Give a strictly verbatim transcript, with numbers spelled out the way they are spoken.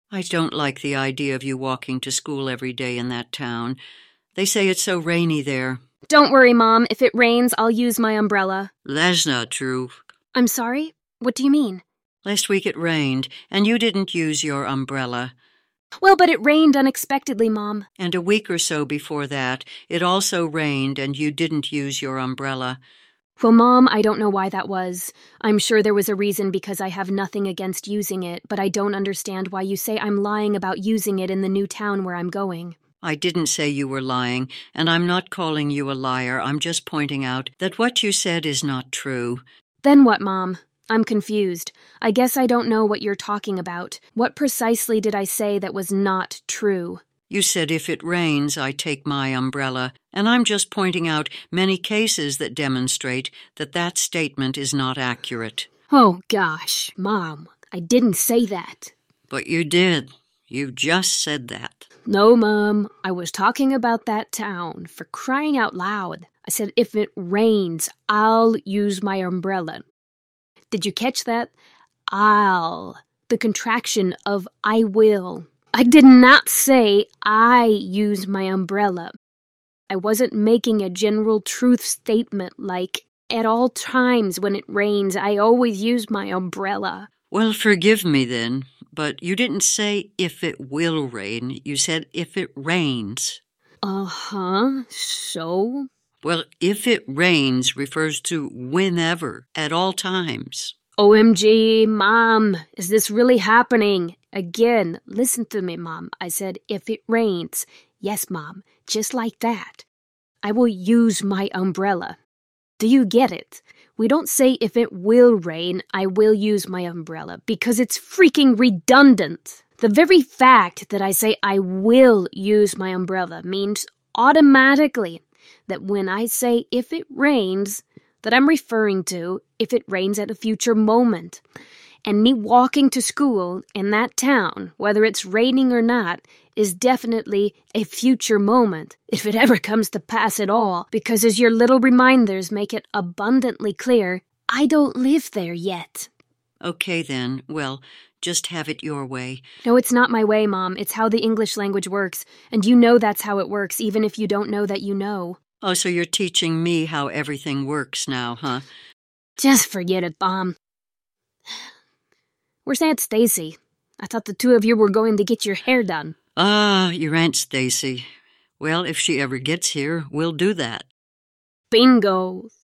I don't like the idea of you walking to school every day in that town. They say it's so rainy there. Don't worry, Mom. If it rains, I'll use my umbrella. That's not true. I'm sorry? What do you mean? Last week it rained, and you didn't use your umbrella. Well, but it rained unexpectedly, Mom. And a week or so before that, it also rained, and you didn't use your umbrella. Well, Mom, I don't know why that was. I'm sure there was a reason because I have nothing against using it, but I don't understand why you say I'm lying about using it in the new town where I'm going. I didn't say you were lying, and I'm not calling you a liar. I'm just pointing out that what you said is not true. Then what, Mom? I'm confused. I guess I don't know what you're talking about. What precisely did I say that was not true? You said if it rains, I take my umbrella, and I'm just pointing out many cases that demonstrate that that statement is not accurate. Oh, gosh, Mom, I didn't say that. But you did. You just said that. No, Mom, I was talking about that town, for crying out loud. I said if it rains, I'll use my umbrella. Did you catch that? I'll. The contraction of I will. I did not say I use my umbrella. I wasn't making a general truth statement like, at all times when it rains, I always use my umbrella. Well, forgive me then, but you didn't say if it will rain. You said if it rains. Uh-huh, so? Well, if it rains refers to whenever, at all times. O M G, Mom, is this really happening? Again, listen to me, Mom. I said, if it rains. Yes, Mom, just like that. I will use my umbrella. Do you get it? We don't say if it will rain, I will use my umbrella, because it's freaking redundant. The very fact that I say I will use my umbrella means automatically that when I say if it rains, that I'm referring to if it rains at a future moment. And me walking to school in that town, whether it's raining or not, is definitely a future moment, if it ever comes to pass at all, because as your little reminders make it abundantly clear, I don't live there yet. Okay then, well, just have it your way. No, it's not my way, Mom. It's how the English language works, and you know that's how it works, even if you don't know that you know. Oh, so you're teaching me how everything works now, huh? Just forget it, Mom. Where's Aunt Stacy? I thought the two of you were going to get your hair done. Ah, your Aunt Stacy. Well, if she ever gets here, we'll do that. Bingo.